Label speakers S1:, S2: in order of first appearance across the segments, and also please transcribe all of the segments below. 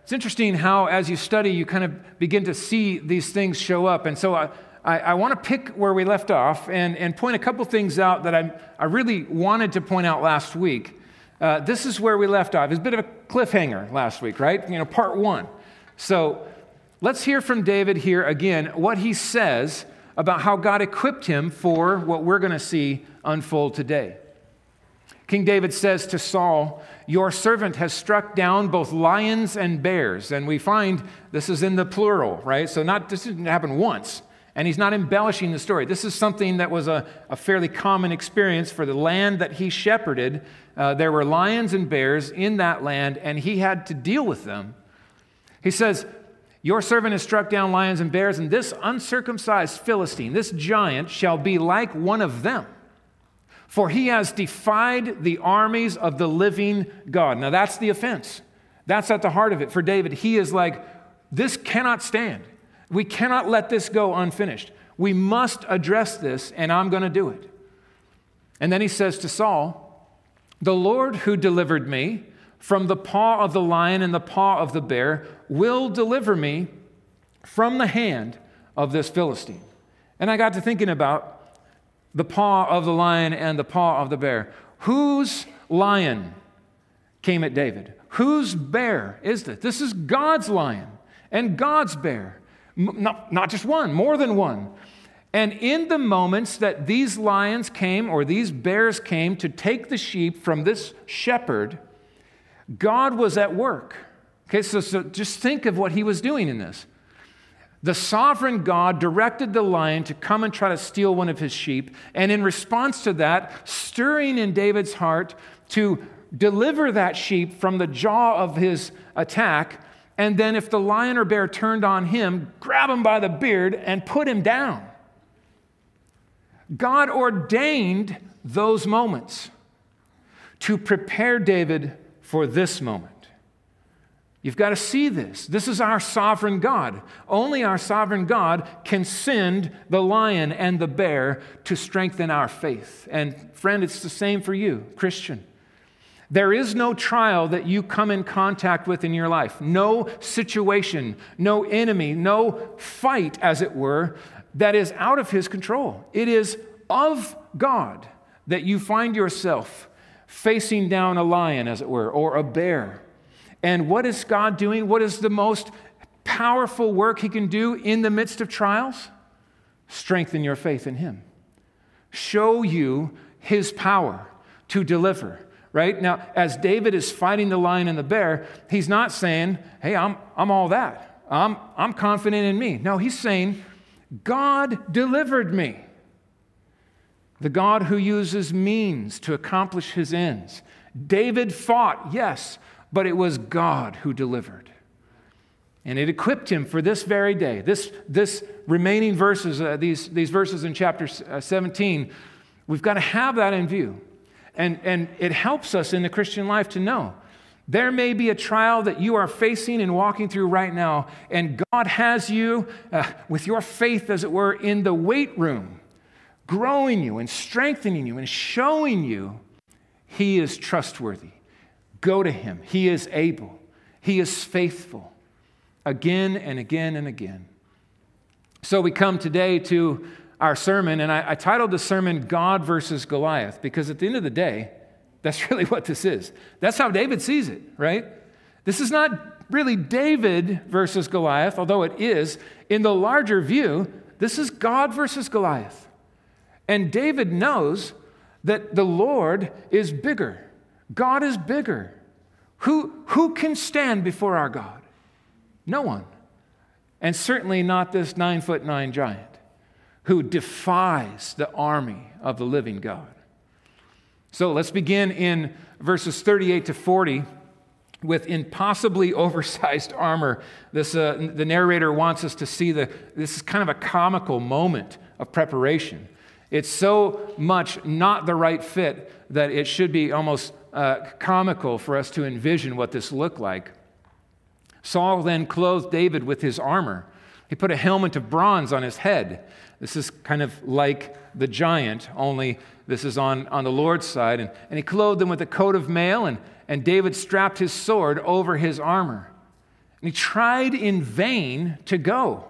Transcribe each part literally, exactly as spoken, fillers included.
S1: it's interesting how as you study, you kind of begin to see these things show up. And so I, I, I want to pick where we left off and, and point a couple things out that I, I really wanted to point out last week. Uh, this is where we left off. It was a bit of a cliffhanger last week, right? You know, part one. So let's hear from David here again, what he says about how God equipped him for what we're going to see unfold today. King David says to Saul, "Your servant has struck down both lions and bears." And we find this is in the plural, right? So not this didn't happen once. And he's not embellishing the story. This is something that was a, a fairly common experience for the land that he shepherded. Uh, there were lions and bears in that land, and he had to deal with them. He says, "Your servant has struck down lions and bears, and this uncircumcised Philistine, this giant, shall be like one of them. For he has defied the armies of the living God." Now that's the offense. That's at the heart of it. For David, he is like, this cannot stand. We cannot let this go unfinished. We must address this, and I'm going to do it. And then he says to Saul, "The Lord who delivered me from the paw of the lion and the paw of the bear will deliver me from the hand of this Philistine." And I got to thinking about the paw of the lion and the paw of the bear. Whose lion came at David? Whose bear is this? This is God's lion and God's bear. Not, not just one, more than one. And in the moments that these lions came or these bears came to take the sheep from this shepherd, God was at work. Okay, so, so just think of what he was doing in this. The sovereign God directed the lion to come and try to steal one of his sheep, and in response to that, stirring in David's heart to deliver that sheep from the jaw of his attack, and then if the lion or bear turned on him, grab him by the beard and put him down. God ordained those moments to prepare David for this moment. You've got to see this. This is our sovereign God. Only our sovereign God can send the lion and the bear to strengthen our faith. And friend, it's the same for you, Christian. There is no trial that you come in contact with in your life, no situation, no enemy, no fight, as it were, that is out of his control. It is of God that you find yourself facing down a lion, as it were, or a bear. And what is God doing? What is the most powerful work he can do in the midst of trials? Strengthen your faith in him. Show you his power to deliver, right? Now, as David is fighting the lion and the bear, he's not saying, hey, I'm, I'm all that. I'm, I'm confident in me. No, he's saying, God delivered me. The God who uses means to accomplish his ends. David fought, yes, but it was God who delivered. And it equipped him for this very day. This, this remaining verses, uh, these, these verses in chapter seventeen, we've got to have that in view. And, and it helps us in the Christian life to know there may be a trial that you are facing and walking through right now, and God has you uh, with your faith, as it were, in the weight room, growing you and strengthening you and showing you he is trustworthy. Go to him. He is able. He is faithful. Again and again and again. So we come today to our sermon, and I, I titled the sermon God versus Goliath, because at the end of the day, that's really what this is. That's how David sees it, right? This is not really David versus Goliath, although it is. In the larger view, this is God versus Goliath. And David knows that the Lord is bigger. God is bigger. Who, who can stand before our God? No one. And certainly not this nine foot nine giant who defies the army of the living God. So let's begin in verses thirty-eight to forty with impossibly oversized armor. This, uh, the narrator wants us to see the, this is kind of a comical moment of preparation. It's so much not the right fit that it should be almost uh, comical for us to envision what this looked like. Saul then clothed David with his armor. He put a helmet of bronze on his head. This is kind of like the giant, only this is on, on the Lord's side. And, and he clothed him with a coat of mail, and, and David strapped his sword over his armor. And he tried in vain to go,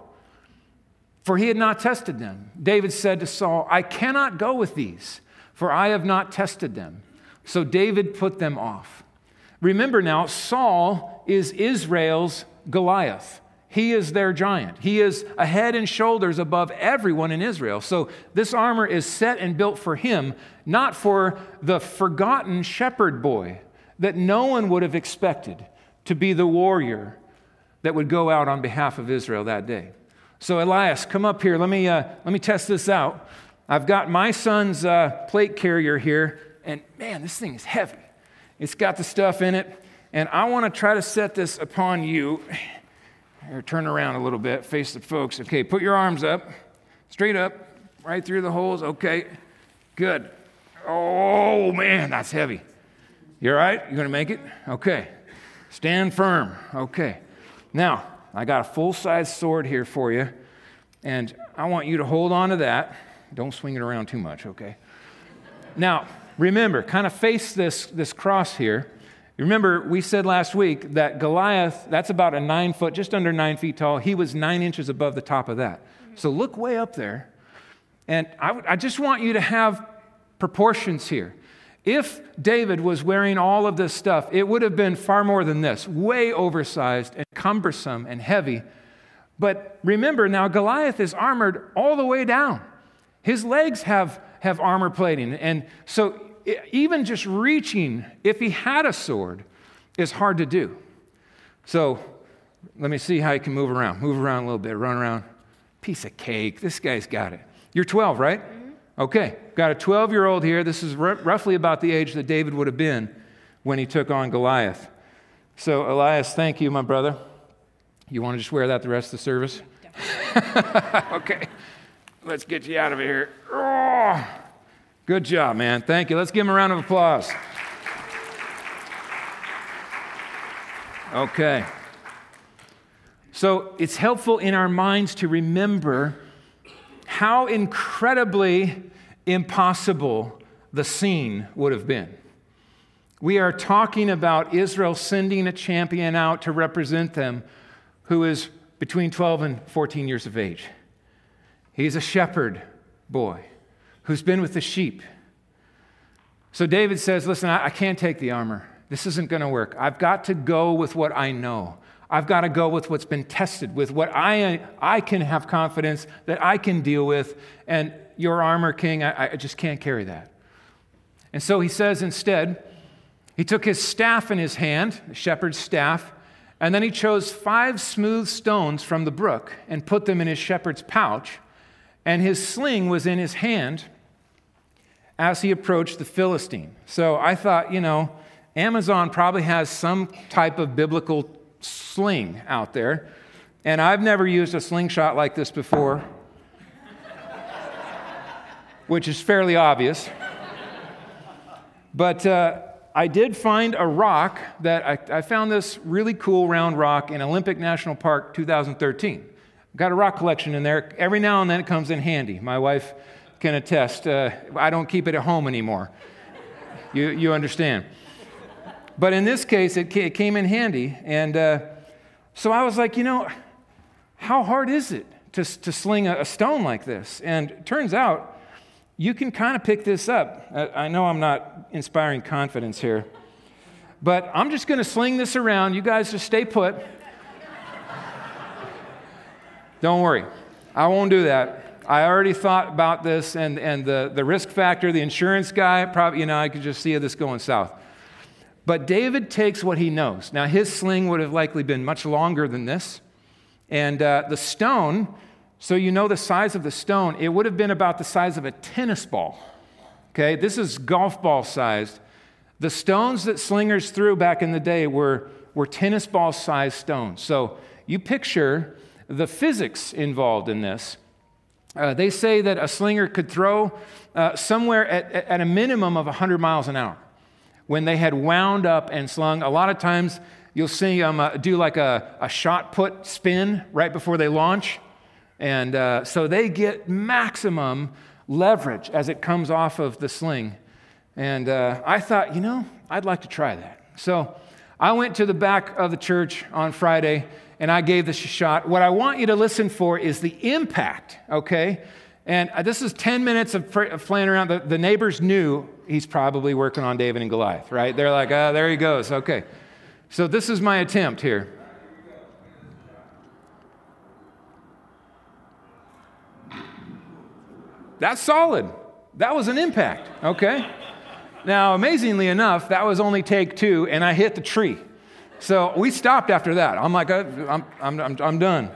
S1: for he had not tested them. David said to Saul, I cannot go with these, for I have not tested them. So David put them off. Remember now, Saul is Israel's Goliath. He is their giant. He is a head and shoulders above everyone in Israel. So this armor is set and built for him, not for the forgotten shepherd boy that no one would have expected to be the warrior that would go out on behalf of Israel that day. So Elias, come up here. Let me, uh, let me test this out. I've got my son's uh, plate carrier here, and man, this thing is heavy. It's got the stuff in it, and I want to try to set this upon you. Here, turn around a little bit, face the folks. Okay, put your arms up, straight up, right through the holes. Okay, good. Oh, man, that's heavy. You all right? You going to make it? Okay. Stand firm. Okay. Now, I got a full-size sword here for you, and I want you to hold on to that. Don't swing it around too much, okay? Now, remember, kind of face this, this cross here. Remember, we said last week that Goliath, that's about a nine foot, just under nine feet tall. He was nine inches above the top of that. So look way up there. And I, I just want you to have proportions here. If David was wearing all of this stuff, it would have been far more than this, way oversized and cumbersome and heavy. But remember now, Goliath is armored all the way down. His legs have, have armor plating. And so even just reaching, if he had a sword, is hard to do. So let me see how you can move around. Move around a little bit, run around. Piece of cake. This guy's got it. You're twelve, right? Okay. Got a twelve-year-old here. This is r- roughly about the age that David would have been when he took on Goliath. So Elias, thank you, my brother. You want to just wear that the rest of the service? Okay. Let's get you out of here. Oh. Good job, man. Thank you. Let's give him a round of applause. Okay. So it's helpful in our minds to remember how incredibly impossible the scene would have been. We are talking about Israel sending a champion out to represent them who is between twelve and fourteen years of age. He's a shepherd boy who's been with the sheep. So David says, listen, I, I can't take the armor. This isn't going to work. I've got to go with what I know. I've got to go with what's been tested, with what I, I can have confidence that I can deal with. And your armor, King, I, I just can't carry that. And so he says instead, he took his staff in his hand, the shepherd's staff, and then he chose five smooth stones from the brook and put them in his shepherd's pouch. And his sling was in his hand as he approached the Philistine. So I thought, you know, Amazon probably has some type of biblical sling out there. And I've never used a slingshot like this before, which is fairly obvious. But uh, I did find a rock that I, I found this really cool round rock in Olympic National Park two thousand thirteen. Got a rock collection in there. Every now and then it comes in handy. My wife can attest. Uh, I don't keep it at home anymore. You, you understand. But in this case, it, it came in handy. And uh, so I was like, you know, how hard is it to, to sling a, a stone like this? And it turns out you can kind of pick this up. I, I know I'm not inspiring confidence here, but I'm just going to sling this around. You guys just stay put. Don't worry. I won't do that. I already thought about this, and, and the, the risk factor, the insurance guy, probably, you know, I could just see this going south. But David takes what he knows. Now, his sling would have likely been much longer than this. And uh, the stone, so you know the size of the stone, it would have been about the size of a tennis ball. Okay, this is golf ball sized. The stones that slingers threw back in the day were, were tennis ball sized stones. So you picture the physics involved in this. Uh, they say that a slinger could throw uh, somewhere at, at a minimum of one hundred miles an hour. When they had wound up and slung, a lot of times you'll see them uh, do like a, a shot put spin right before they launch. And uh, so they get maximum leverage as it comes off of the sling. And uh, I thought, you know, I'd like to try that. So I went to the back of the church on Friday, and I gave this a shot. What I want you to listen for is the impact, okay? And this is ten minutes of playing around. The, the neighbors knew he's probably working on David and Goliath, right? They're like, oh, there he goes. Okay. So this is my attempt here. That's solid. That was an impact, okay? Now, amazingly enough, that was only take two, and I hit the tree. So we stopped after that. I'm like, I'm, I'm, I'm, I'm done.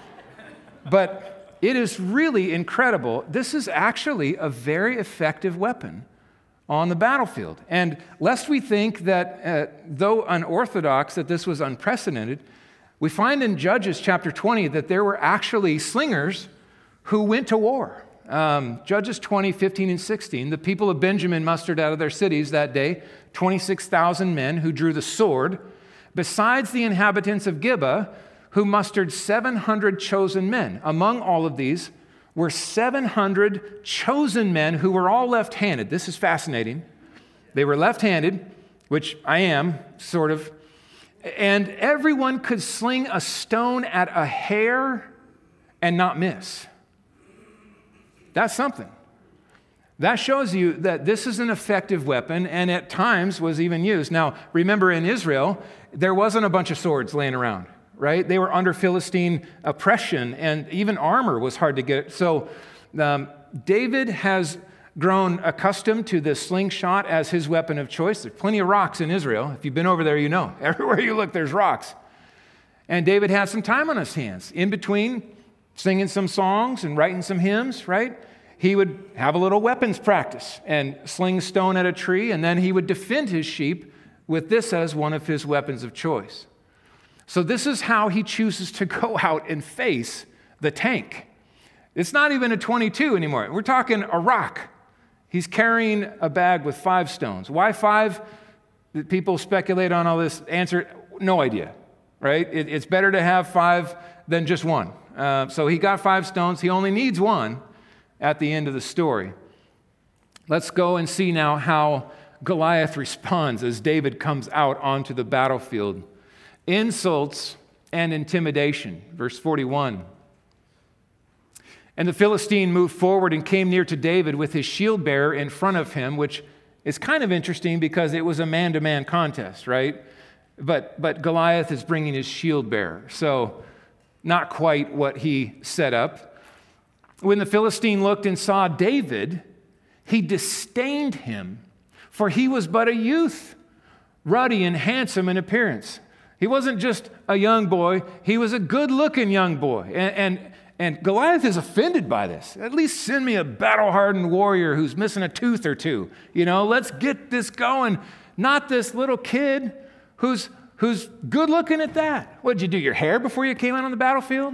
S1: But it is really incredible. This is actually a very effective weapon on the battlefield. And lest we think that, uh, though unorthodox, that this was unprecedented, we find in Judges chapter twenty that there were actually slingers who went to war. Um, Judges twenty, fifteen, and sixteen, the people of Benjamin mustered out of their cities that day twenty-six thousand men who drew the sword, besides the inhabitants of Gibeah, who mustered seven hundred chosen men. Among all of these were seven hundred chosen men who were all left-handed. This is fascinating. They were left-handed, which I am, sort of, and everyone could sling a stone at a hair and not miss. That's something. That shows you that this is an effective weapon and at times was even used. Now, remember in Israel, there wasn't a bunch of swords laying around, right? They were under Philistine oppression and even armor was hard to get. So um, David has grown accustomed to the slingshot as his weapon of choice. There's plenty of rocks in Israel. If you've been over there, you know. Everywhere you look, there's rocks. And David had some time on his hands in between singing some songs and writing some hymns, right? He would have a little weapons practice and sling a stone at a tree, and then he would defend his sheep with this as one of his weapons of choice. So this is how he chooses to go out and face the tank. It's not even a twenty-two anymore. We're talking a rock. He's carrying a bag with five stones. Why five? People speculate on all this. Answer, no idea, right? It, it's better to have five than just one. Uh, so he got five stones. He only needs one at the end of the story. Let's go and see now how Goliath responds as David comes out onto the battlefield. Insults and intimidation. Verse forty-one. And the Philistine moved forward and came near to David with his shield bearer in front of him, which is kind of interesting because it was a man-to-man contest, right? But, but Goliath is bringing his shield bearer. So not quite what he set up. When the Philistine looked and saw David, he disdained him, for he was but a youth, ruddy and handsome in appearance. He wasn't just a young boy, he was a good-looking young boy. And, and, and Goliath is offended by this. At least send me a battle-hardened warrior who's missing a tooth or two. You know, let's get this going. Not this little kid who's Who's good looking at that? What, did you do your hair before you came out on the battlefield?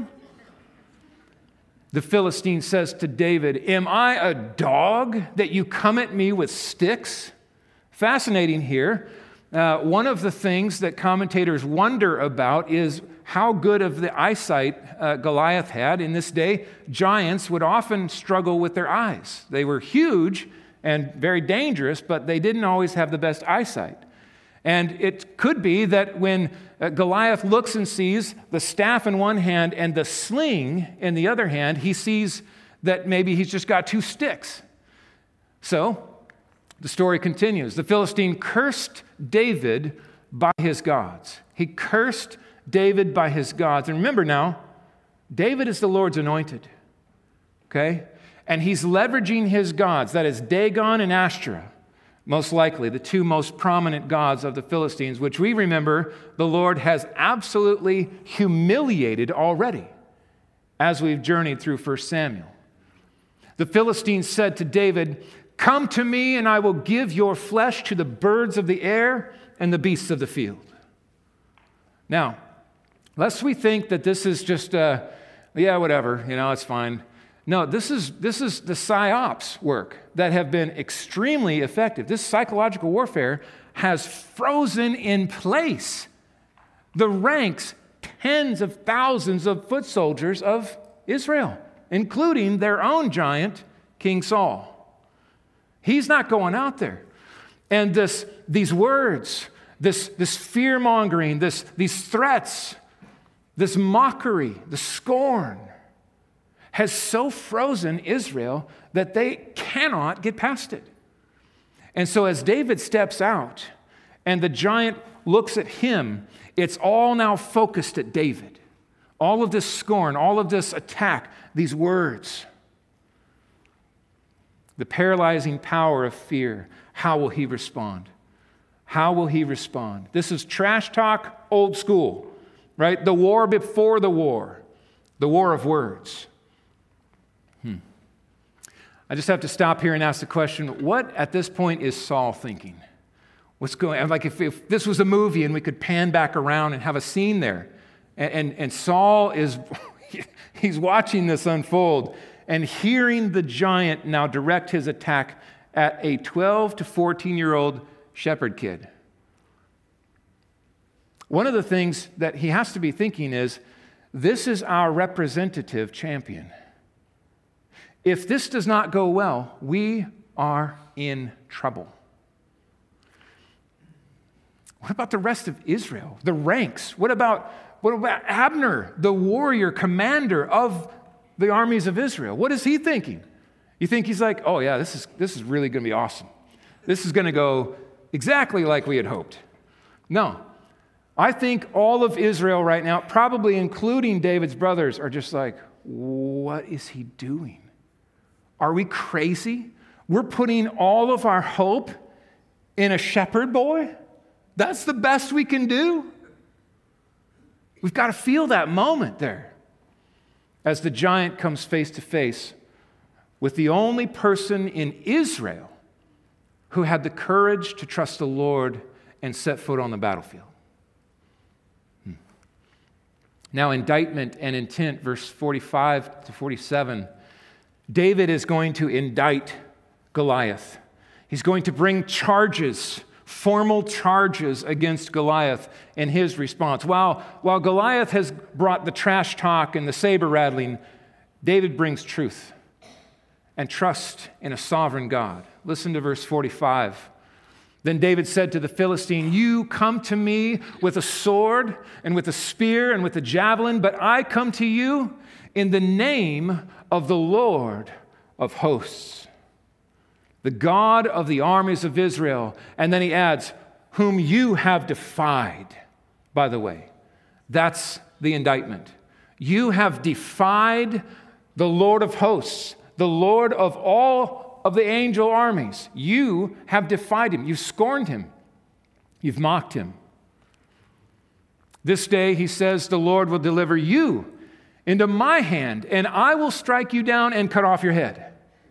S1: The Philistine says to David, am I a dog that you come at me with sticks? Fascinating here. Uh, one of the things that commentators wonder about is how good of the eyesight uh, Goliath had. In this day, giants would often struggle with their eyes. They were huge and very dangerous, but they didn't always have the best eyesight. And it could be that when Goliath looks and sees the staff in one hand and the sling in the other hand, he sees that maybe he's just got two sticks. So the story continues. The Philistine cursed David by his gods. He cursed David by his gods. And remember now, David is the Lord's anointed. Okay? And he's leveraging his gods, that is Dagon and Ashtoreth. Most likely, the two most prominent gods of the Philistines, which we remember the Lord has absolutely humiliated already as we've journeyed through First Samuel. The Philistines said to David, come to me and I will give your flesh to the birds of the air and the beasts of the field. Now, lest we think that this is just, uh, yeah, whatever, you know, it's fine. No, this is, this is the psyops work that have been extremely effective. This psychological warfare has frozen in place the ranks, tens of thousands of foot soldiers of Israel, including their own giant, King Saul. He's not going out there. And this, these words this, this fear-mongering, this, these threats, this mockery, the scorn, has so frozen Israel that they cannot get past it. And so as David steps out and the giant looks at him, it's all now focused at David. All of this scorn, all of this attack, these words. The paralyzing power of fear. How will he respond? How will he respond? This is trash talk, old school, right? The war before the war, the war of words. Hmm. I just have to stop here and ask the question, what at this point is Saul thinking? What's going on? Like if, if this was a movie and we could pan back around and have a scene there, and, and, and Saul is, he's watching this unfold and hearing the giant now direct his attack at a twelve to fourteen-year-old shepherd kid. One of the things that he has to be thinking is, this is our representative champion. If this does not go well, we are in trouble. What about the rest of Israel, the ranks? What about, what about Abner, the warrior commander of the armies of Israel? What is he thinking? You think he's like, oh yeah, this is, this is really going to be awesome. This is going to go exactly like we had hoped. No. I think all of Israel right now, probably including David's brothers, are just like, what is he doing? Are we crazy? We're putting all of our hope in a shepherd boy? That's the best we can do? We've got to feel that moment there as the giant comes face to face with the only person in Israel who had the courage to trust the Lord and set foot on the battlefield. Hmm. Now, indictment and intent, verse forty-five to forty-seven. David is going to indict Goliath. He's going to bring charges, formal charges against Goliath in his response. While, while Goliath has brought the trash talk and the saber rattling, David brings truth and trust in a sovereign God. Listen to verse forty-five. Then David said to the Philistine, you come to me with a sword and with a spear and with a javelin, but I come to you in the name of the Lord of hosts, the God of the armies of Israel. And then he adds, whom you have defied, by the way. That's the indictment. You have defied the Lord of hosts, the Lord of all of the angel armies. You have defied him. You've scorned him. You've mocked him. This day, he says, the Lord will deliver you into my hand, and I will strike you down and cut off your head.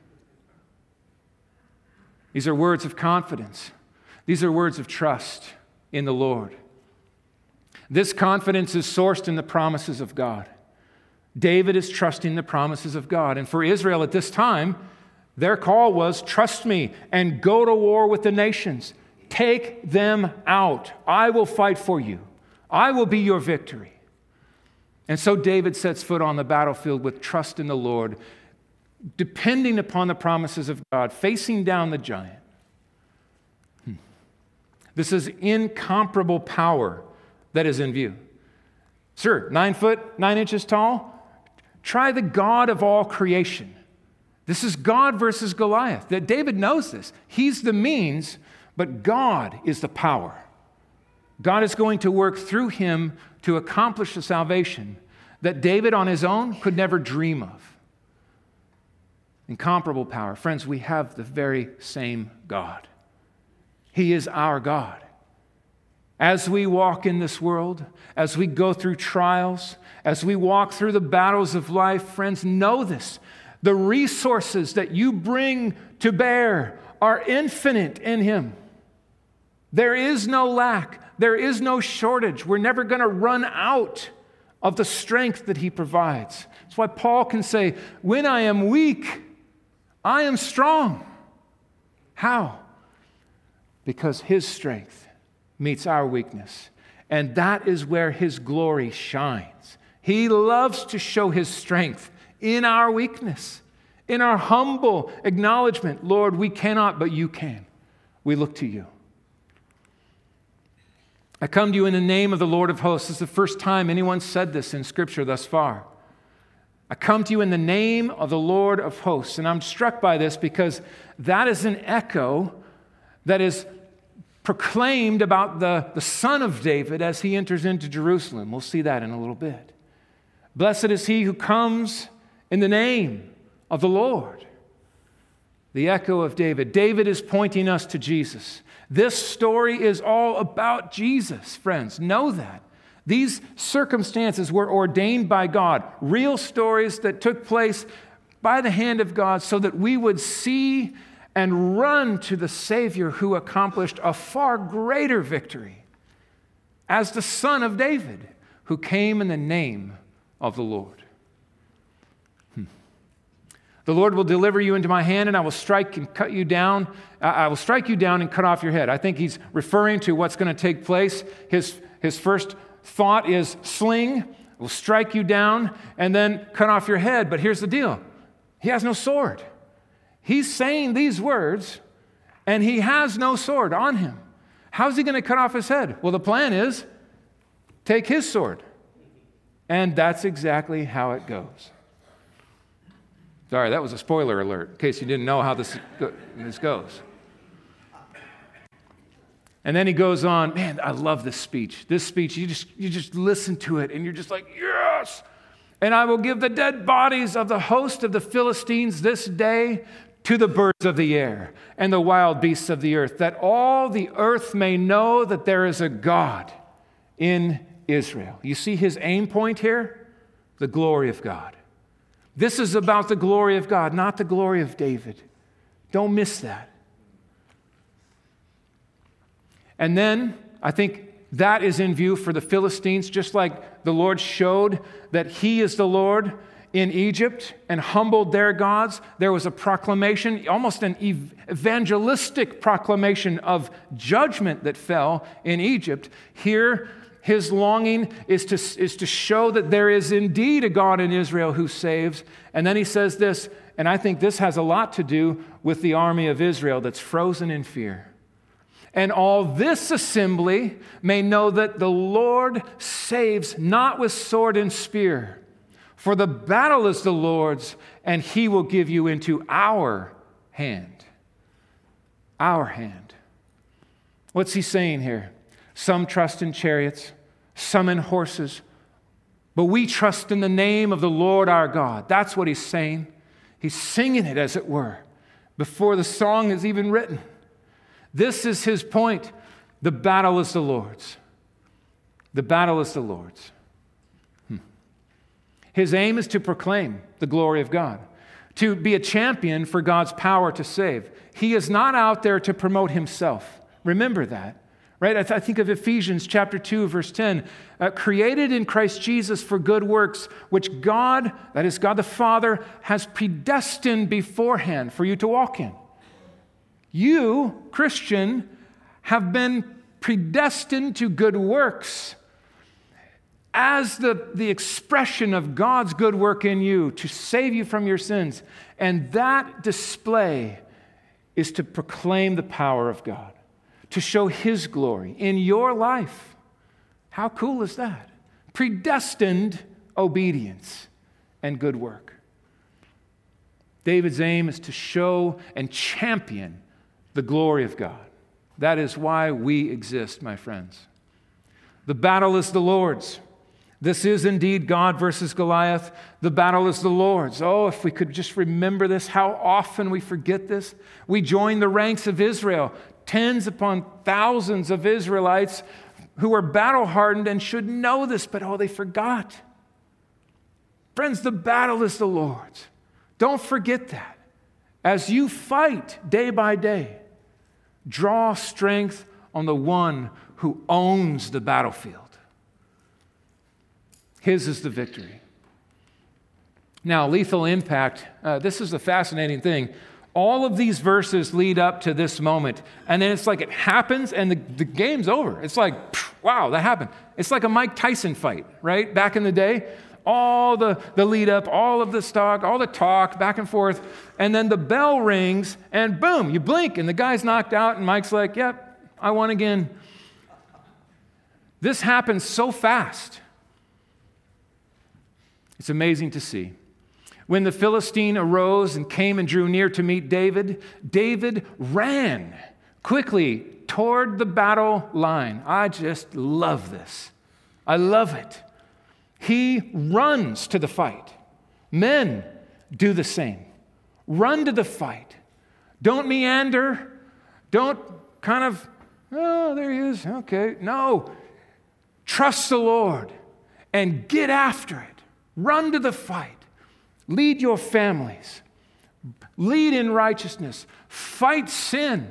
S1: These are words of confidence. These are words of trust in the Lord. This confidence is sourced in the promises of God. David is trusting the promises of God. And for Israel at this time, their call was, trust me and go to war with the nations. Take them out. I will fight for you. I will be your victory. And so David sets foot on the battlefield with trust in the Lord, depending upon the promises of God, facing down the giant. Hmm. This is incomparable power that is in view. Sir, nine foot, nine inches tall? Try the God of all creation. This is God versus Goliath. That David knows this. He's the means, but God is the power. God is going to work through him to accomplish the salvation that David on his own could never dream of. Incomparable power. Friends, we have the very same God. He is our God. As we walk in this world, as we go through trials, as we walk through the battles of life, friends, know this. The resources that you bring to bear are infinite in him. There is no lack. There is no shortage. We're never going to run out of the strength that he provides. That's why Paul can say, when I am weak, I am strong. How? Because his strength meets our weakness. And that is where his glory shines. He loves to show his strength in our weakness, in our humble acknowledgement. Lord, we cannot, but you can. We look to you. I come to you in the name of the Lord of hosts. This is the first time anyone said this in Scripture thus far. I come to you in the name of the Lord of hosts. And I'm struck by this because that is an echo that is proclaimed about the, the Son of David as he enters into Jerusalem. We'll see that in a little bit. Blessed is he who comes in the name of the Lord. The echo of David. David is pointing us to Jesus. This story is all about Jesus, friends. Know that. These circumstances were ordained by God, real stories that took place by the hand of God so that we would see and run to the Savior who accomplished a far greater victory as the Son of David, who came in the name of the Lord. Hmm. The Lord will deliver you into my hand, and I will strike and cut you down. I will strike you down and cut off your head. I think he's referring to what's going to take place. His, his first thought is sling, will strike you down, and then cut off your head. But here's the deal. He has no sword. He's saying these words, and he has no sword on him. How's he going to cut off his head? Well, the plan is take his sword. And that's exactly how it goes. Sorry, that was a spoiler alert, in case you didn't know how this, this goes. And then he goes on, man, I love this speech. This speech, you just, you just listen to it, and you're just like, yes! And I will give the dead bodies of the host of the Philistines this day to the birds of the air and the wild beasts of the earth, that all the earth may know that there is a God in Israel. You see his aim point here? The glory of God. This is about the glory of God, not the glory of David. Don't miss that. And then, I think that is in view for the Philistines, just like the Lord showed that he is the Lord in Egypt and humbled their gods. There was a proclamation, almost an evangelistic proclamation of judgment that fell in Egypt. Here, his longing is to, is to show that there is indeed a God in Israel who saves. And then he says this, and I think this has a lot to do with the army of Israel that's frozen in fear. And all this assembly may know that the Lord saves not with sword and spear, for the battle is the Lord's, and he will give you into our hand. Our hand. What's he saying here? Some trust in chariots, some in horses, but we trust in the name of the Lord our God. That's what he's saying. He's singing it, as it were, before the song is even written. This is his point. The battle is the Lord's. The battle is the Lord's. Hmm. His aim is to proclaim the glory of God, to be a champion for God's power to save. He is not out there to promote himself. Remember that, right? I, th- I think of Ephesians chapter two, verse ten. Uh, created in Christ Jesus for good works, which God, that is God the Father, has predestined beforehand for you to walk in. You, Christian, have been predestined to good works as the, the expression of God's good work in you to save you from your sins. And that display is to proclaim the power of God, to show his glory in your life. How cool is that? Predestined obedience and good work. David's aim is to show and champion the glory of God. That is why we exist, my friends. The battle is the Lord's. This is indeed God versus Goliath. The battle is the Lord's. Oh, if we could just remember this, how often we forget this. We join the ranks of Israel, tens upon thousands of Israelites who are battle-hardened and should know this, but oh, they forgot. Friends, the battle is the Lord's. Don't forget that. As you fight day by day, draw strength on the one who owns the battlefield. His is the victory. Now, lethal impact, uh, this is a fascinating thing. All of these verses lead up to this moment, and then it's like it happens and the, the game's over. It's like, wow, that happened. It's like a Mike Tyson fight, right? Back in the day. All the, the lead up, all of the talk, all the talk, back and forth, and then the bell rings, and boom, you blink, and the guy's knocked out, and Mike's like, yep, I won again. This happens so fast. It's amazing to see. When the Philistine arose and came and drew near to meet David, David ran quickly toward the battle line. I just love this. I love it. He runs to the fight. Men do the same. Run to the fight. Don't meander. Don't kind of, oh, there he is. Okay. No. Trust the Lord and get after it. Run to the fight. Lead your families. Lead in righteousness. Fight sin.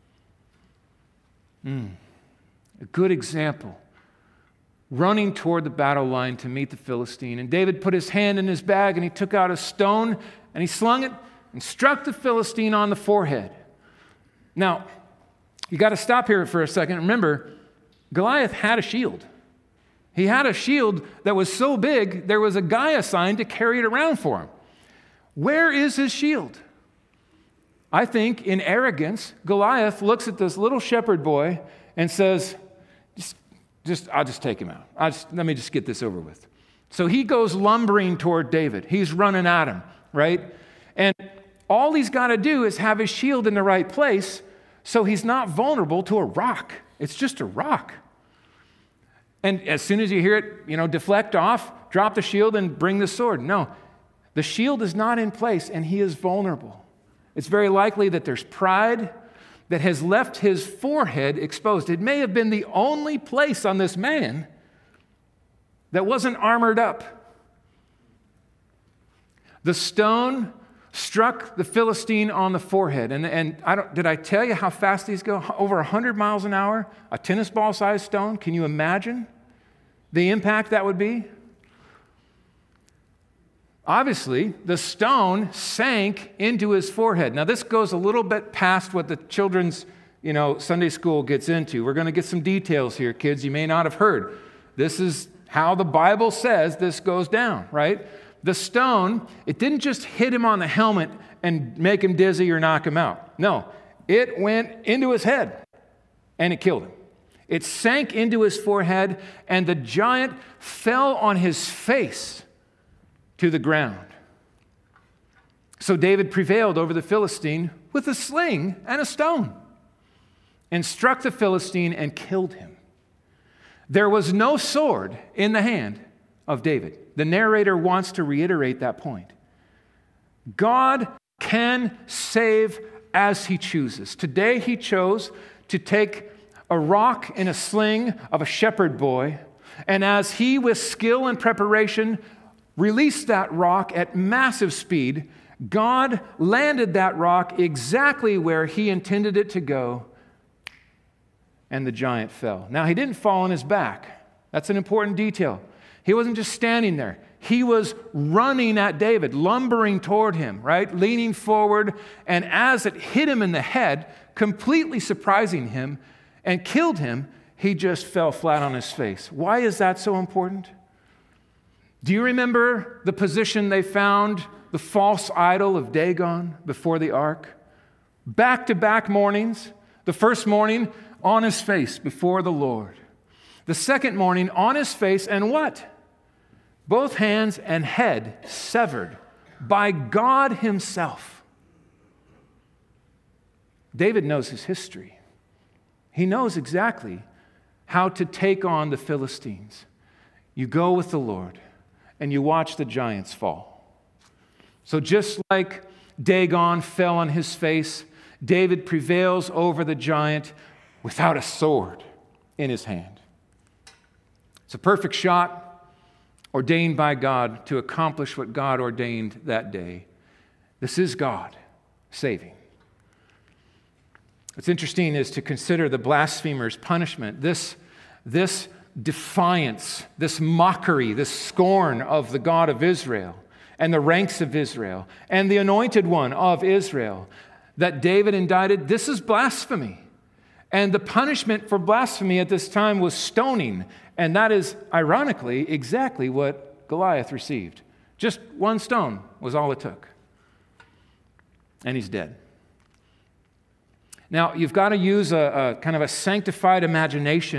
S1: Mm. A good example. Running toward the battle line to meet the Philistine. And David put his hand in his bag and he took out a stone and he slung it and struck the Philistine on the forehead. Now, you got to stop here for a second. Remember, Goliath had a shield. He had a shield that was so big, there was a guy assigned to carry it around for him. Where is his shield? I think in arrogance, Goliath looks at this little shepherd boy and says, just, just I'll just take him out. I'll just, let me just get this over with. So he goes lumbering toward David. He's running at him, right? And all he's got to do is have his shield in the right place so he's not vulnerable to a rock. It's just a rock. And as soon as you hear it, you know, deflect off, drop the shield and bring the sword. No, the shield is not in place and he is vulnerable. It's very likely that there's pride that has left his forehead exposed. It may have been the only place on this man that wasn't armored up. The stone struck the Philistine on the forehead. And, and I don't, did I tell you how fast these go? Over one hundred miles an hour? A tennis ball-sized stone? Can you imagine the impact that would be? Obviously, the stone sank into his forehead. Now, this goes a little bit past what the children's, you know, Sunday school gets into. We're going to get some details here, kids, you may not have heard. This is how the Bible says this goes down, right? The stone, it didn't just hit him on the helmet and make him dizzy or knock him out. No, it went into his head and it killed him. It sank into his forehead and the giant fell on his face to the ground. So David prevailed over the Philistine with a sling and a stone and struck the Philistine and killed him. There was no sword in the hand of David. The narrator wants to reiterate that point. God can save as he chooses. Today he chose to take a rock in a sling of a shepherd boy, and as he, with skill and preparation, released that rock at massive speed, God landed that rock exactly where he intended it to go, and the giant fell. Now, he didn't fall on his back. That's an important detail. He wasn't just standing there. He was running at David, lumbering toward him, right? Leaning forward, and as it hit him in the head, completely surprising him and killed him, he just fell flat on his face. Why is that so important? Do you remember the position they found the false idol of Dagon before the ark? Back-to-back mornings. The first morning, on his face before the Lord. The second morning, on his face, and what? Both hands and head severed by God himself. David knows his history. He knows exactly how to take on the Philistines. You go with the Lord, and you watch the giants fall. So just like Dagon fell on his face, David prevails over the giant without a sword in his hand. It's a perfect shot ordained by God to accomplish what God ordained that day. This is God saving. What's interesting is to consider the blasphemer's punishment. This, this defiance, this mockery, this scorn of the God of Israel and the ranks of Israel and the anointed one of Israel that David indicted, this is blasphemy. And the punishment for blasphemy at this time was stoning. And that is, ironically, exactly what Goliath received. Just one stone was all it took. And he's dead. Now, you've got to use a, a kind of a sanctified imagination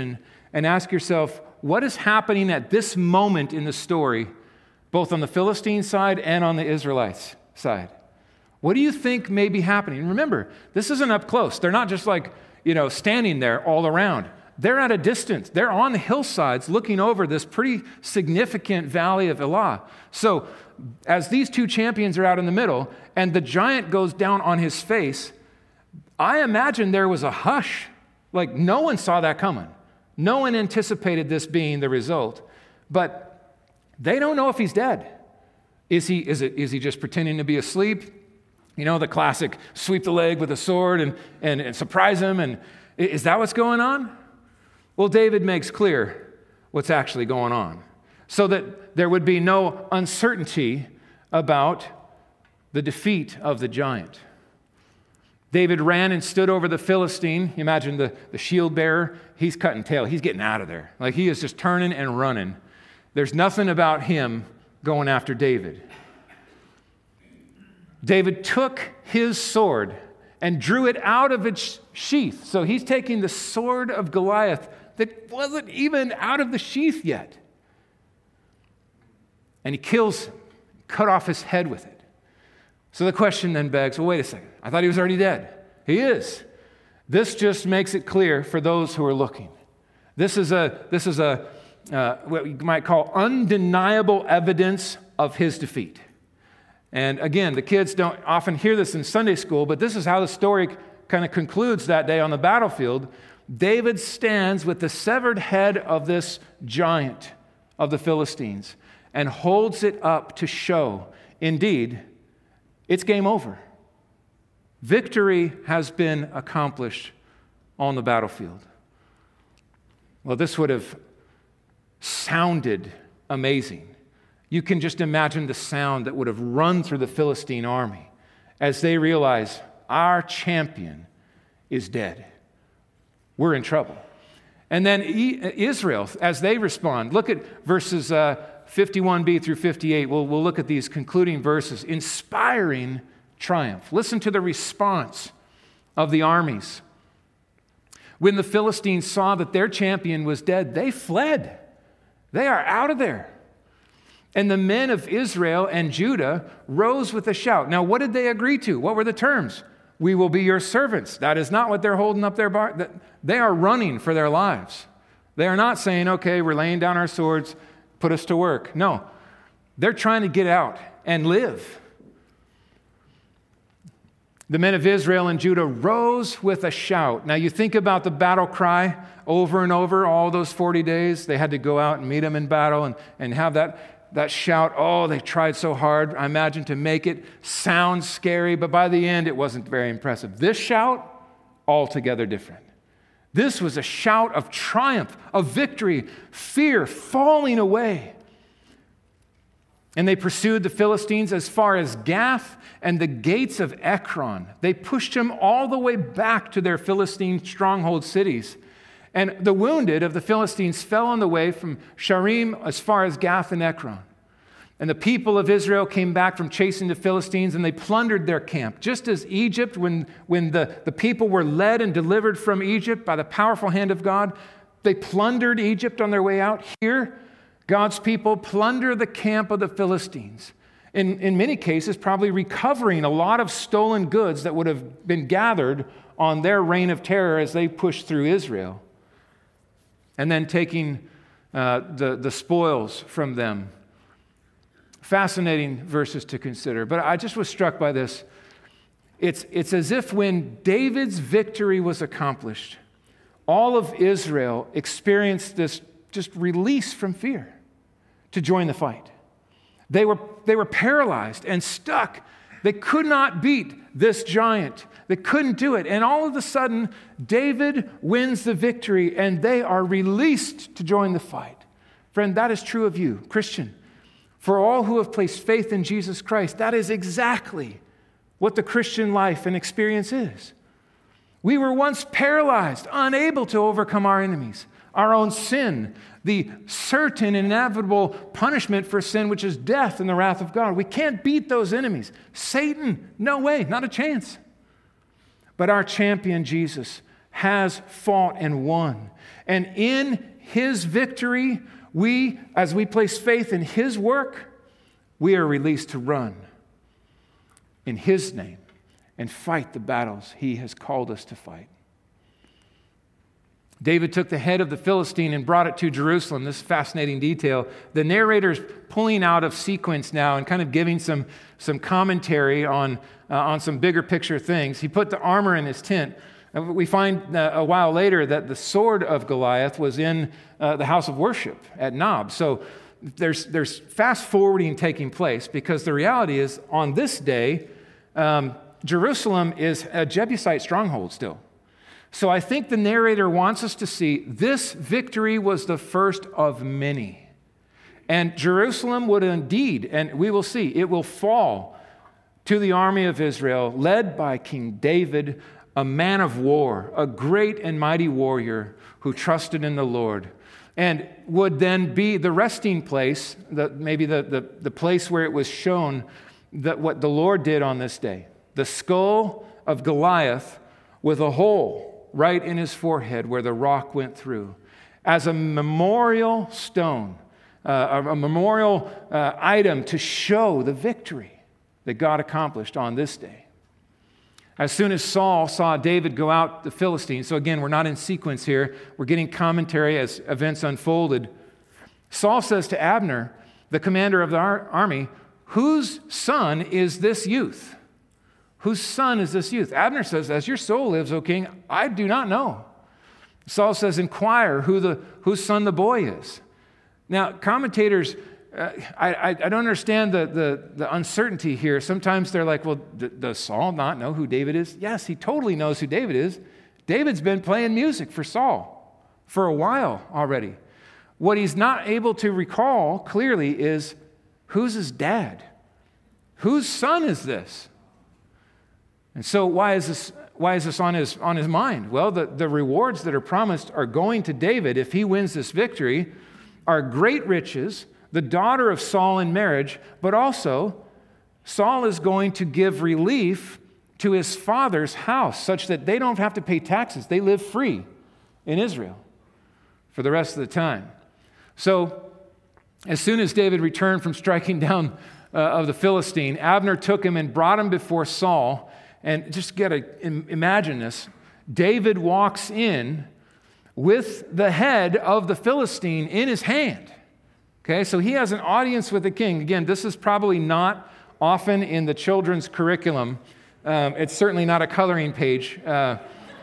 S1: and ask yourself, what is happening at this moment in the story, both on the Philistine side and on the Israelites side? What do you think may be happening? Remember, this isn't up close. They're not just like, you know, standing there all around. They're at a distance. They're on the hillsides looking over this pretty significant valley of Elah. So as these two champions are out in the middle and the giant goes down on his face, I imagine there was a hush. Like no one saw that coming. No one anticipated this being the result. But they don't know if he's dead. Is he, is it, is he just pretending to be asleep? You know, the classic sweep the leg with a sword and, and, and surprise him. And is that what's going on? Well, David makes clear what's actually going on so that there would be no uncertainty about the defeat of the giant. David ran and stood over the Philistine. You imagine the, the shield bearer. He's cutting tail. He's getting out of there. Like he is just turning and running. There's nothing about him going after David. David took his sword and drew it out of its sheath. So he's taking the sword of Goliath that wasn't even out of the sheath yet. And he kills him, cut off his head with it. So the question then begs, well, wait a second. I thought he was already dead. He is. This just makes it clear for those who are looking. This is a, this is a uh, what you might call undeniable evidence of his defeat. And again, the kids don't often hear this in Sunday school, but this is how the story kind of concludes that day on the battlefield. David stands with the severed head of this giant of the Philistines and holds it up to show, indeed, it's game over. Victory has been accomplished on the battlefield. Well, this would have sounded amazing. You can just imagine the sound that would have run through the Philistine army as they realize our champion is dead. We're in trouble. And then Israel, as they respond, look at verses uh, fifty-one b through fifty-eight. We'll, we'll look at these concluding verses. Inspiring triumph. Listen to the response of the armies. When the Philistines saw that their champion was dead, they fled. They are out of there. And the men of Israel and Judah rose with a shout. Now, what did they agree to? What were the terms? We will be your servants. That is not what they're holding up their bar. They are running for their lives. They are not saying, okay, we're laying down our swords, put us to work. No, they're trying to get out and live. The men of Israel and Judah rose with a shout. Now, you think about the battle cry over and over all those forty days. They had to go out and meet them in battle and, and have that That shout, oh, they tried so hard, I imagine, to make it sound scary, but by the end, it wasn't very impressive. This shout, altogether different. This was a shout of triumph, of victory, fear falling away. And they pursued the Philistines as far as Gath and the gates of Ekron. They pushed them all the way back to their Philistine stronghold cities. And the wounded of the Philistines fell on the way from Sharim as far as Gath and Ekron. And the people of Israel came back from chasing the Philistines, and they plundered their camp. Just as Egypt, when, when the, the people were led and delivered from Egypt by the powerful hand of God, they plundered Egypt on their way out. Here, God's people plunder the camp of the Philistines. In, in many cases, probably recovering a lot of stolen goods that would have been gathered on their reign of terror as they pushed through Israel. And then taking uh, the, the spoils from them. Fascinating verses to consider. But I just was struck by this. It's, it's as if when David's victory was accomplished, all of Israel experienced this just release from fear to join the fight. They were, they were paralyzed and stuck. They could not beat this giant. They couldn't do it. And all of a sudden, David wins the victory, and they are released to join the fight. Friend, that is true of you, Christian. For all who have placed faith in Jesus Christ, that is exactly what the Christian life and experience is. We were once paralyzed, unable to overcome our enemies, our own sin, the certain inevitable punishment for sin, which is death and the wrath of God. We can't beat those enemies. Satan, no way, not a chance. But our champion, Jesus, has fought and won. And in his victory, we, as we place faith in his work, we are released to run in his name and fight the battles he has called us to fight. David took the head of the Philistine and brought it to Jerusalem. This fascinating detail. The narrator's pulling out of sequence now and kind of giving some, some commentary on, uh, on some bigger picture things. He put the armor in his tent. And we find uh, a while later that the sword of Goliath was in uh, the house of worship at Nob. So there's, there's fast forwarding taking place, because the reality is on this day, um, Jerusalem is a Jebusite stronghold still. So I think the narrator wants us to see this victory was the first of many. And Jerusalem would indeed, and we will see, it will fall to the army of Israel, led by King David, a man of war, a great and mighty warrior who trusted in the Lord, and would then be the resting place, the, maybe the, the, the place where it was shown that what the Lord did on this day. The skull of Goliath with a hole right in his forehead where the rock went through, as a memorial stone, uh, a memorial uh, item to show the victory that God accomplished on this day. As soon as Saul saw David go out the Philistines, so again, we're not in sequence here, we're getting commentary as events unfolded. Saul says to Abner, the commander of the ar- army, "Whose son is this youth? Whose son is this youth?" Abner says, "As your soul lives, O king, I do not know." Saul says, "Inquire who the, whose son the boy is." Now, commentators, uh, I, I, I don't understand the, the, the uncertainty here. Sometimes they're like, well, d- does Saul not know who David is? Yes, he totally knows who David is. David's been playing music for Saul for a while already. What he's not able to recall clearly is, who's his dad? Whose son is this? And so why is this, why is this on his, on his mind? Well, the, the rewards that are promised are going to David if he wins this victory are great riches, the daughter of Saul in marriage, but also Saul is going to give relief to his father's house such that they don't have to pay taxes. They live free in Israel for the rest of the time. So as soon as David returned from striking down uh, of the Philistine, Abner took him and brought him before Saul. And just get a, imagine this. David walks in with the head of the Philistine in his hand. Okay, so he has an audience with the king. Again, this is probably not often in the children's curriculum. Um, it's certainly not a coloring page. Uh,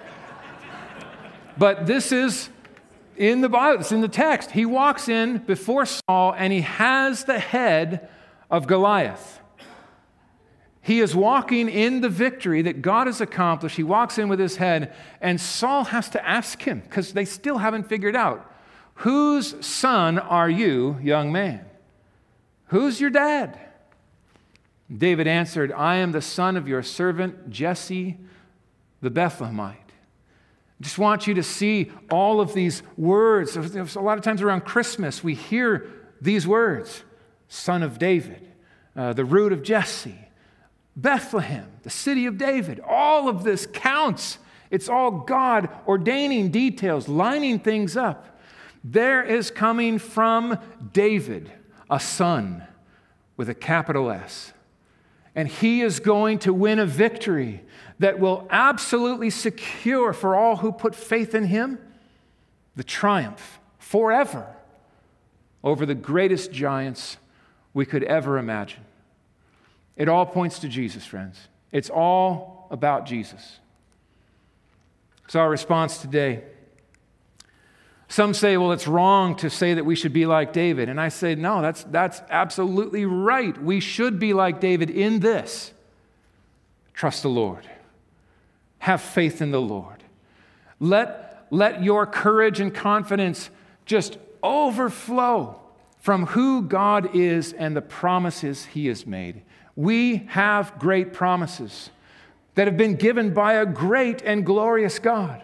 S1: but this is in the Bible, it's in the text. He walks in before Saul and he has the head of Goliath. He is walking in the victory that God has accomplished. He walks in with his head, and Saul has to ask him, because they still haven't figured out, "Whose son are you, young man? Who's your dad?" David answered, "I am the son of your servant Jesse the Bethlehemite." I just want you to see all of these words. A lot of times around Christmas, we hear these words: son of David, uh, the root of Jesse, Bethlehem, the city of David. All of this counts. It's all God ordaining details, lining things up. There is coming from David a son with a capital S. And he is going to win a victory that will absolutely secure for all who put faith in him the triumph forever over the greatest giants we could ever imagine. It all points to Jesus, friends. It's all about Jesus. So our response today. Some say, well, it's wrong to say that we should be like David. And I say, no, that's, that's absolutely right. We should be like David in this. Trust the Lord. Have faith in the Lord. Let, let your courage and confidence just overflow from who God is and the promises he has made. We have great promises that have been given by a great and glorious God.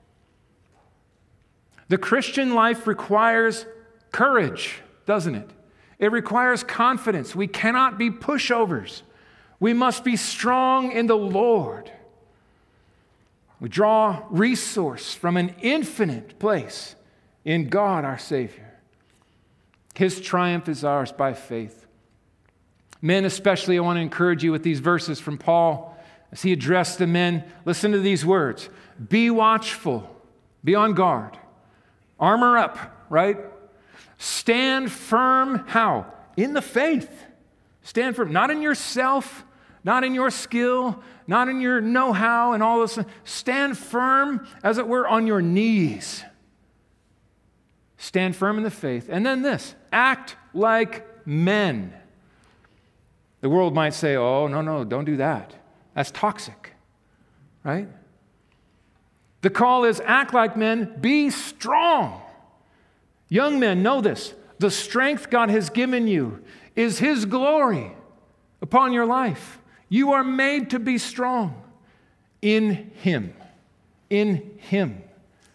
S1: The Christian life requires courage, doesn't it? It requires confidence. We cannot be pushovers. We must be strong in the Lord. We draw resource from an infinite place in God our Savior. His triumph is ours by faith. Men especially, I want to encourage you with these verses from Paul as he addressed the men. Listen to these words. Be watchful. Be on guard. Armor up, right? Stand firm, how? In the faith. Stand firm, not in yourself, not in your skill, not in your know-how and all this. Stand firm, as it were, on your knees. Stand firm in the faith. And then this, act like men. The world might say, oh, no, no, don't do that. That's toxic, right? The call is act like men, be strong. Young men, know this. The strength God has given you is His glory upon your life. You are made to be strong in Him. In Him.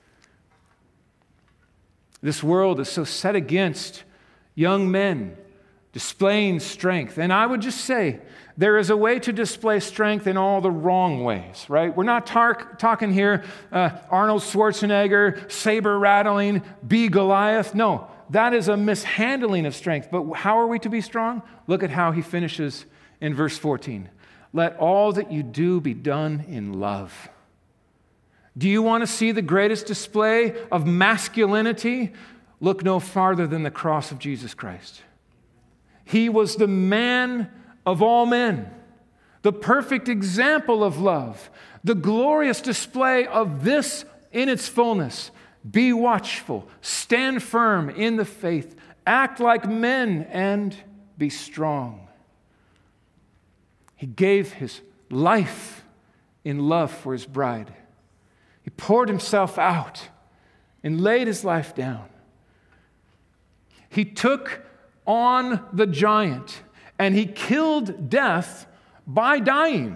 S1: This world is so set against young men displaying strength. And I would just say, there is a way to display strength in all the wrong ways, right? We're not tar- talking here uh, Arnold Schwarzenegger, saber rattling, be Goliath. No, that is a mishandling of strength. But how are we to be strong? Look at how he finishes in verse fourteen. Let all that you do be done in love. Do you want to see the greatest display of masculinity? Look no farther than the cross of Jesus Christ. He was the man of all men, the perfect example of love, the glorious display of this in its fullness. Be watchful, stand firm in the faith, act like men, and be strong. He gave His life in love for His bride. He poured Himself out and laid His life down. He took on the giant and He killed death by dying.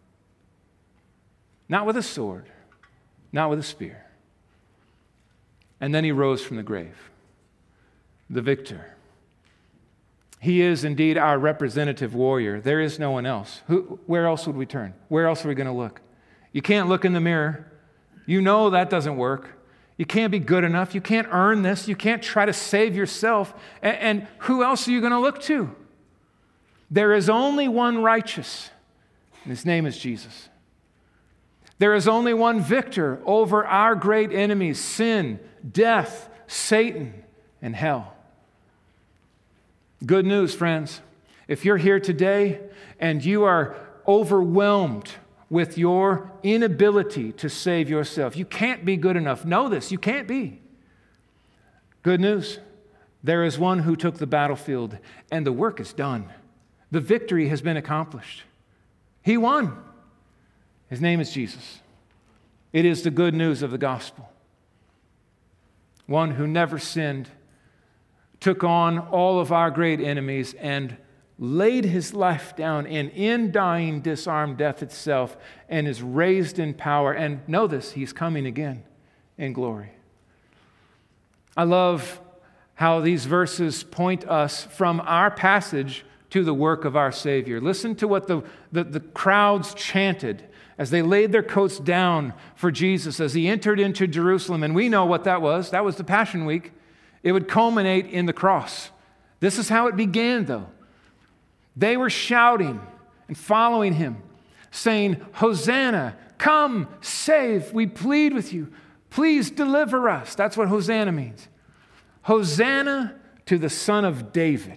S1: Not with a sword, not with a spear. And then He rose from the grave, the victor. He is indeed our representative warrior. There is no one else. Who, where else would we turn? Where else are we going to look? You can't look in the mirror. You know that doesn't work. You can't be good enough. You can't earn this. You can't try to save yourself. And, and who else are you going to look to? There is only one righteous, and His name is Jesus. There is only one victor over our great enemies, sin, death, Satan, and hell. Good news, friends. If you're here today and you are overwhelmed with your inability to save yourself, you can't be good enough. Know this, you can't be. Good news. There is one who took the battlefield, and the work is done. The victory has been accomplished. He won. His name is Jesus. It is the good news of the gospel. One who never sinned, took on all of our great enemies, and laid His life down, and in dying disarmed death itself, and is raised in power. And know this, He's coming again in glory. I love how these verses point us from our passage to the work of our Savior. Listen to what the, the, the crowds chanted as they laid their coats down for Jesus as He entered into Jerusalem. And we know what that was. That was the Passion Week. It would culminate in the cross. This is how it began, though. They were shouting and following Him, saying, Hosanna, come, save, we plead with you. Please deliver us. That's what Hosanna means. Hosanna to the Son of David.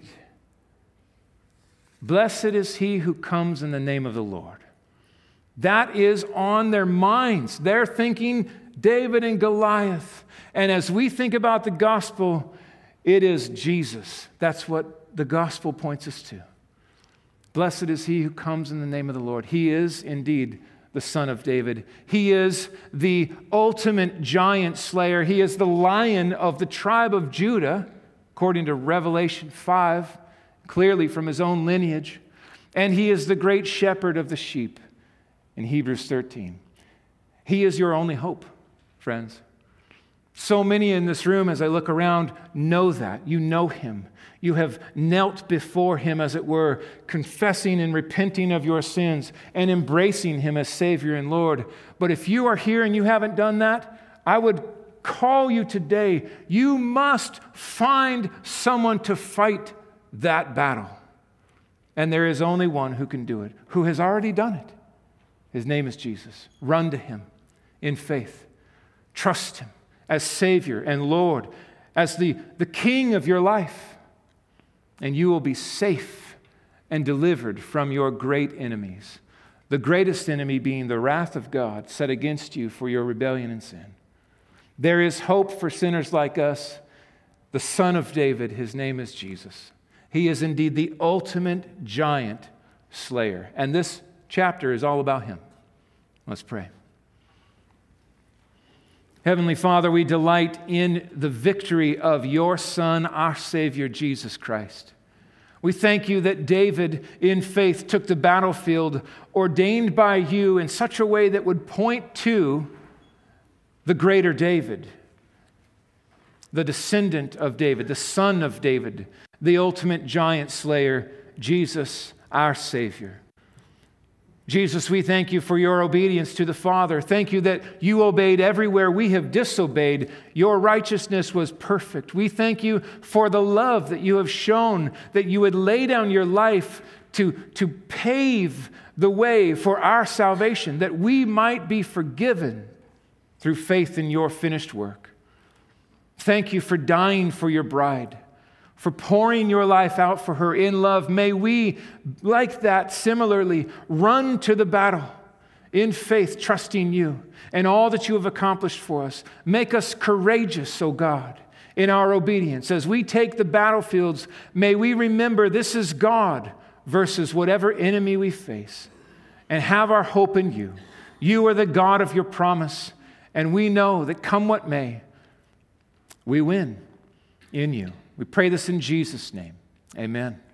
S1: Blessed is He who comes in the name of the Lord. That is on their minds. They're thinking David and Goliath. And as we think about the gospel, it is Jesus. That's what the gospel points us to. Blessed is He who comes in the name of the Lord. He is indeed the Son of David. He is the ultimate giant slayer. He is the Lion of the tribe of Judah, according to Revelation five. Clearly from His own lineage. And He is the great shepherd of the sheep in Hebrews thirteen. He is your only hope, friends. So many in this room, as I look around, know that. You know Him. You have knelt before Him, as it were, confessing and repenting of your sins and embracing Him as Savior and Lord. But if you are here and you haven't done that, I would call you today. You must find someone to fight that battle. And there is only one who can do it, who has already done it. His name is Jesus. Run to him in faith. Trust him as Savior and Lord, as the, the King of your life. And you will be safe and delivered from your great enemies. The greatest enemy being the wrath of God set against you for your rebellion and sin. There is hope for sinners like us. The Son of David, his name is Jesus. He is indeed the ultimate giant slayer. And this chapter is all about him. Let's pray. Heavenly Father, we delight in the victory of your Son, our Savior, Jesus Christ. We thank you that David, in faith, took the battlefield ordained by you in such a way that would point to the greater David, the descendant of David, the son of David, the ultimate giant slayer, Jesus, our Savior. Jesus, we thank you for your obedience to the Father. Thank you that you obeyed everywhere we have disobeyed. Your righteousness was perfect. We thank you for the love that you have shown, that you would lay down your life to, to pave the way for our salvation, that we might be forgiven through faith in your finished work. Thank you for dying for your bride, for pouring your life out for her in love. May we, like that, similarly, run to the battle in faith, trusting you and all that you have accomplished for us. Make us courageous, O God, in our obedience. As we take the battlefields, may we remember this is God versus whatever enemy we face, and have our hope in you. You are the God of your promise, and we know that come what may, we win in you. We pray this in Jesus' name. Amen.